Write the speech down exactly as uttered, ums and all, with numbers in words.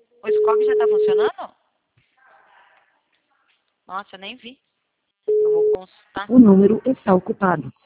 O Scope já tá funcionando? Nossa, eu nem vi. Eu vou consultar. O número está ocupado.